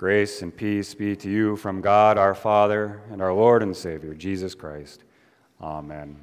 Grace and peace be to you from God our Father and our Lord and Savior, Jesus Christ. Amen.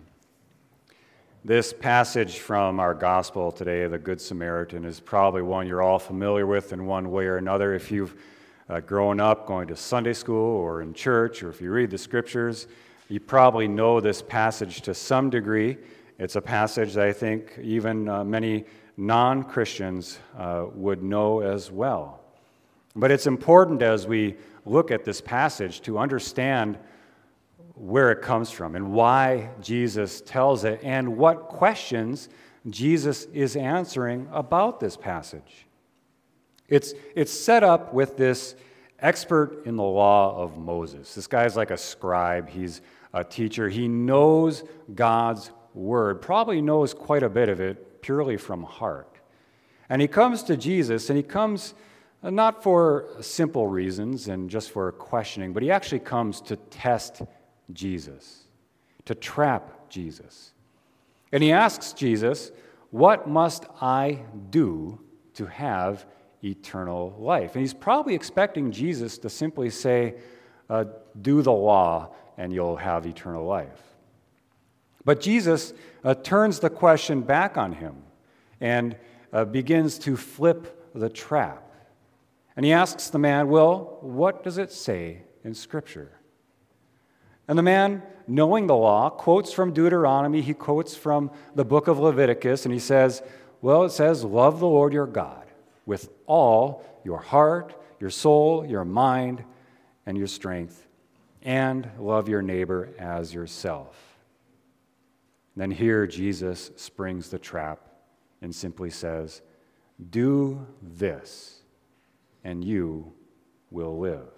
This passage from our gospel today, the Good Samaritan, is probably one you're all familiar with in one way or another. If you've grown up going to Sunday school or in church, or if you read the scriptures, you probably know this passage to some degree. It's a passage that I think even many non-Christians would know as well. But it's important as we look at this passage to understand where it comes from and why Jesus tells it and what questions Jesus is answering about this passage. It's set up with this expert in the law of Moses. This guy's like a scribe. He's a teacher. He knows God's word, probably knows quite a bit of it purely from heart. And he comes to Jesus, and he comes not for simple reasons and just for questioning, but he actually comes to test Jesus, to trap Jesus. And he asks Jesus, "What must I do to have eternal life?" And he's probably expecting Jesus to simply say, "Do the law and you'll have eternal life." But Jesus turns the question back on him and begins to flip the trap. And he asks the man, "Well, what does it say in Scripture?" And the man, knowing the law, quotes from Deuteronomy, he quotes from the book of Leviticus, and he says, well, it says, "Love the Lord your God with all your heart, your soul, your mind, and your strength, and love your neighbor as yourself." Then here Jesus springs the trap and simply says, "Do this, and you will live."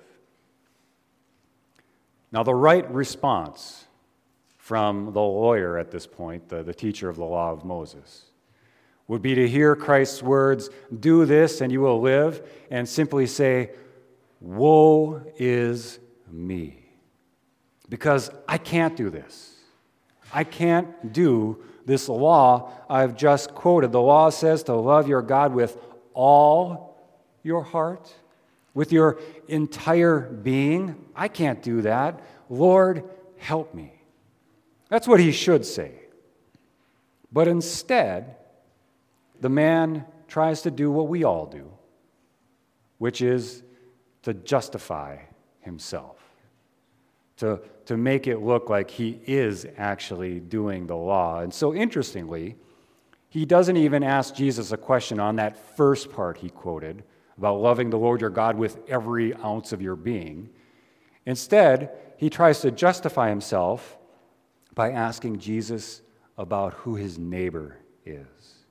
Now, the right response from the lawyer at this point, the teacher of the law of Moses, would be to hear Christ's words, "Do this and you will live," and simply say, "Woe is me, because I can't do this. I can't do this law I've just quoted. The law says to love your God with all your heart, with your entire being. I can't do that. Lord, help me." That's what he should say. But instead, the man tries to do what we all do, which is to justify himself, to make it look like he is actually doing the law. And so interestingly, he doesn't even ask Jesus a question on that first part he quoted, about loving the Lord your God with every ounce of your being. Instead, he tries to justify himself by asking Jesus about who his neighbor is.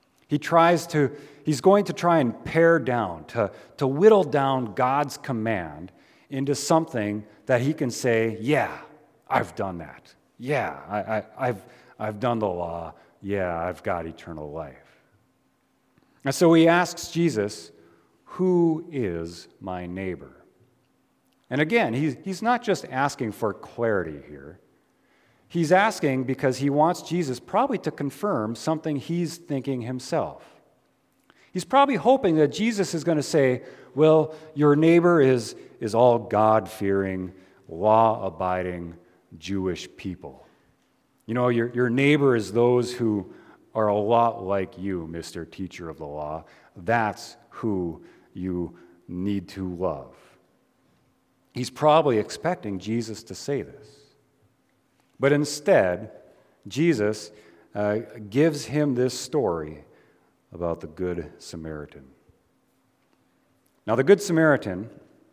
He's going to try and pare down, to whittle down God's command into something that he can say, "Yeah, I've done that. Yeah, I've done the law. Yeah, I've got eternal life." And so he asks Jesus, "Who is my neighbor?" And again, he's not just asking for clarity here. He's asking because he wants Jesus probably to confirm something he's thinking himself. He's probably hoping that Jesus is going to say, "Well, your neighbor is all God-fearing, law-abiding Jewish people. You know, your neighbor is those who are a lot like you, Mr. Teacher of the Law. That's who you need to love." He's probably expecting Jesus to say this. But instead, Jesus gives him this story about the Good Samaritan. Now, the Good Samaritan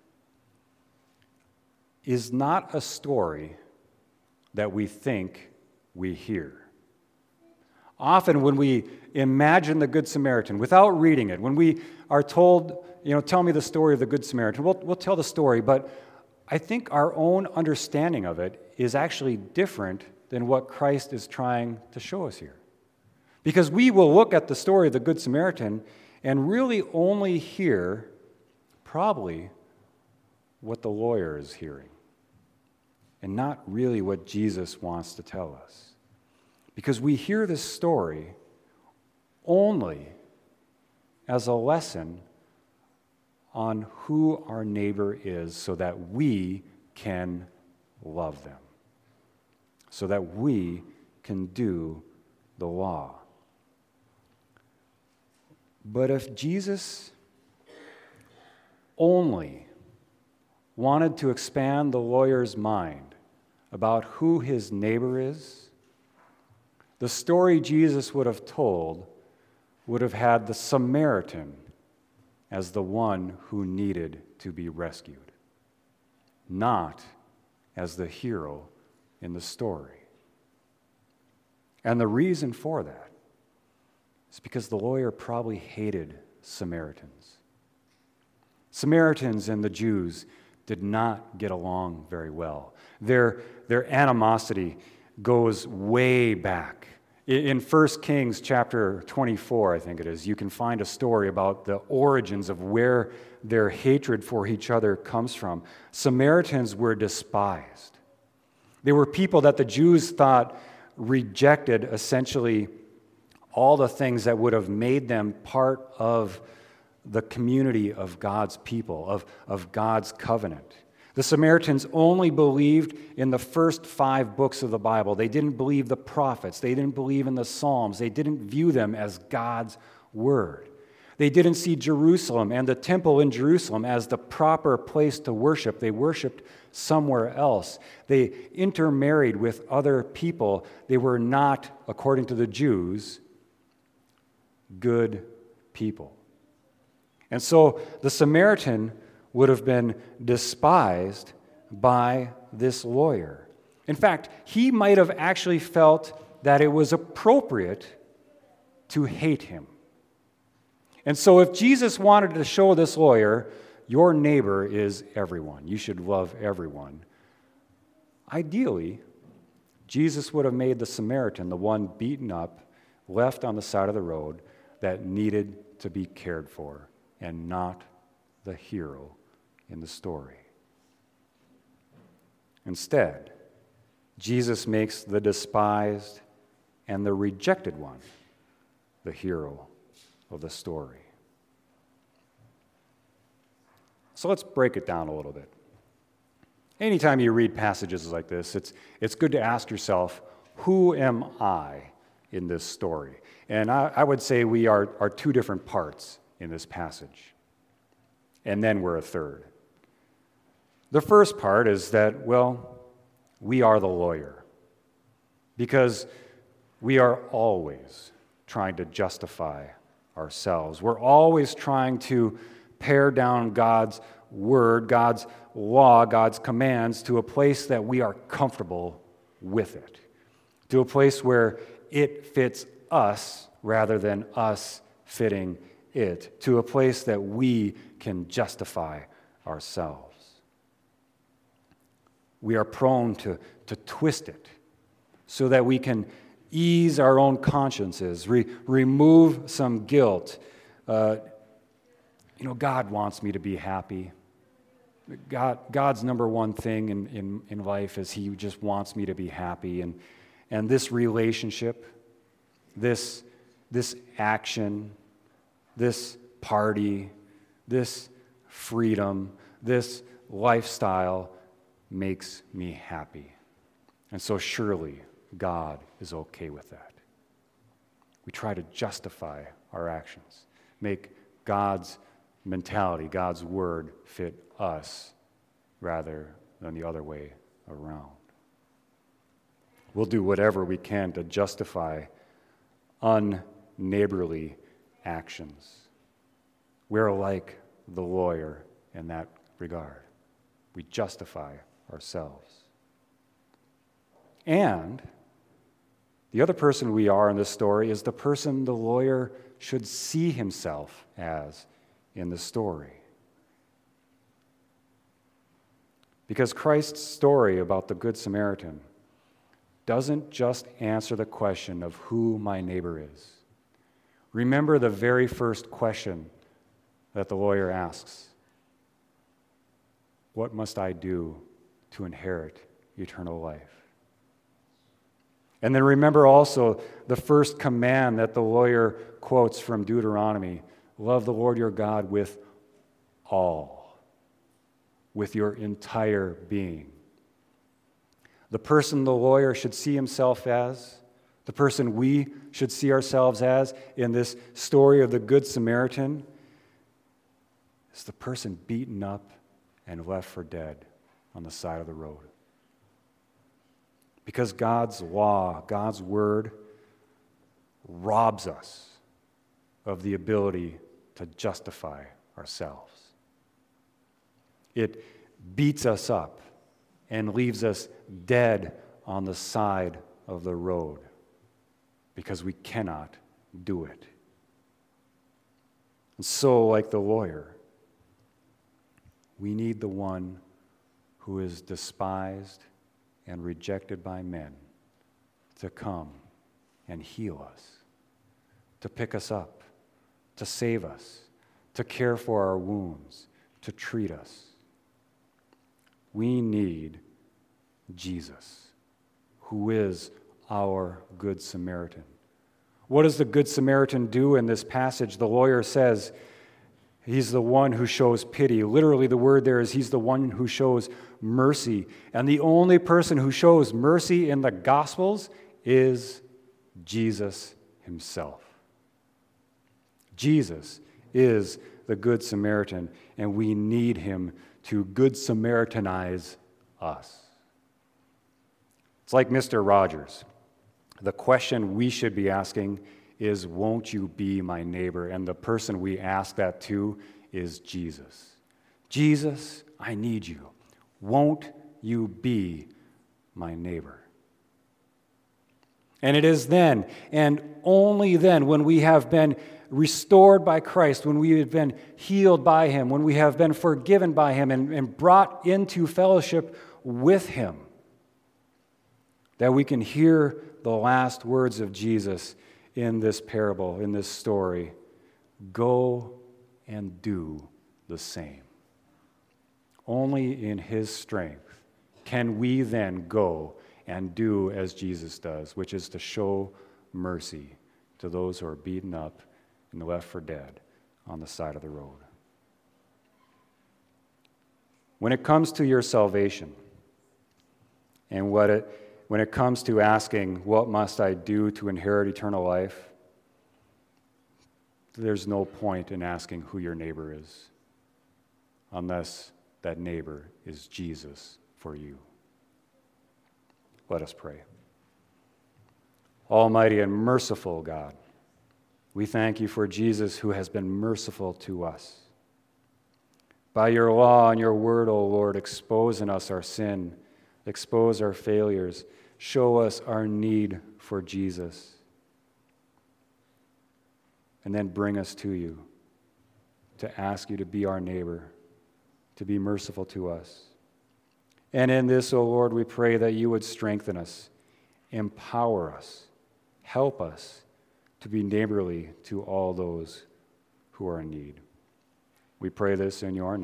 is not a story that we think we hear. Often when we imagine the Good Samaritan, without reading it, when we are told, tell me the story of the Good Samaritan, we'll tell the story, but I think our own understanding of it is actually different than what Christ is trying to show us here. Because we will look at the story of the Good Samaritan and really only hear probably what the lawyer is hearing, and not really what Jesus wants to tell us. Because we hear this story only as a lesson on who our neighbor is so that we can love them, so that we can do the law. But if Jesus only wanted to expand the lawyer's mind about who his neighbor is, the story Jesus would have told would have had the Samaritan as the one who needed to be rescued, not as the hero in the story. And the reason for that is because the lawyer probably hated Samaritans. Samaritans and the Jews did not get along very well. Their animosity goes way back. In 1 Kings chapter 24, I think it is, you can find a story about the origins of where their hatred for each other comes from. Samaritans were despised. They were people that the Jews thought rejected essentially all the things that would have made them part of the community of God's people, of God's covenant. The Samaritans only believed in the first 5 books of the Bible. They didn't believe the prophets. They didn't believe in the Psalms. They didn't view them as God's word. They didn't see Jerusalem and the temple in Jerusalem as the proper place to worship. They worshiped somewhere else. They intermarried with other people. They were not, according to the Jews, good people. And so the Samaritan would have been despised by this lawyer. In fact, he might have actually felt that it was appropriate to hate him. And so if Jesus wanted to show this lawyer, your neighbor is everyone, you should love everyone, ideally, Jesus would have made the Samaritan the one beaten up, left on the side of the road that needed to be cared for, and not the hero in the story. Instead, Jesus makes the despised and the rejected one the hero of the story. So let's break it down a little bit. Anytime you read passages like this, it's good to ask yourself, who am I in this story? And I would say we are 2 different parts in this passage. And then we're a third. The first part is that, well, we are the lawyer. Because we are always trying to justify ourselves. We're always trying to pare down God's word, God's law, God's commands to a place that we are comfortable with it. To a place where it fits us rather than us fitting it. To a place that we can justify ourselves. We are prone to twist it so that we can ease our own consciences, remove some guilt. God wants me to be happy. God's number one thing in life is He just wants me to be happy. And this relationship, this action, this party, this freedom, this lifestyle makes me happy. And so surely God is okay with that. We try to justify our actions, make God's mentality, God's word fit us rather than the other way around. We'll do whatever we can to justify unneighborly actions. We're like the lawyer in that regard. We justify ourselves. And the other person we are in this story is the person the lawyer should see himself as in the story. Because Christ's story about the Good Samaritan doesn't just answer the question of who my neighbor is. Remember the very first question that the lawyer asks. What must I do to inherit eternal life? And then remember also the first command that the lawyer quotes from Deuteronomy. Love the Lord your God with all, with your entire being. The person the lawyer should see himself as, the person we should see ourselves as in this story of the Good Samaritan, is the person beaten up and left for dead on the side of the road. Because God's law, God's word, robs us of the ability to justify ourselves. It beats us up and leaves us dead on the side of the road because we cannot do it. And so, like the lawyer, we need the one who is despised and rejected by men to come and heal us, to pick us up, to save us, to care for our wounds, to treat us. We need Jesus, who is our Good Samaritan. What does the Good Samaritan do in this passage? The lawyer says he's the one who shows pity. Literally, the word there is he's the one who shows mercy. And the only person who shows mercy in the Gospels is Jesus himself. Jesus is the Good Samaritan, and we need him to Good Samaritanize us. It's like Mr. Rogers. The question we should be asking is, won't you be my neighbor? And the person we ask that to is Jesus. Jesus, I need you. Won't you be my neighbor? And it is then, and only then, when we have been restored by Christ, when we have been healed by him, when we have been forgiven by him and brought into fellowship with him, that we can hear the last words of Jesus in this parable, in this story. Go and do the same. Only in his strength can we then go and do as Jesus does, which is to show mercy to those who are beaten up and left for dead on the side of the road. When it comes to your salvation, and when it comes to asking, what must I do to inherit eternal life? There's no point in asking who your neighbor is unless that neighbor is Jesus for you. Let us pray. Almighty and merciful God, we thank you for Jesus who has been merciful to us. By your law and your word, O Lord, expose in us our sin, expose our failures, show us our need for Jesus, and then bring us to you to ask you to be our neighbor, to be merciful to us. And in this, O Lord, we pray that you would strengthen us, empower us, help us to be neighborly to all those who are in need. We pray this in your name.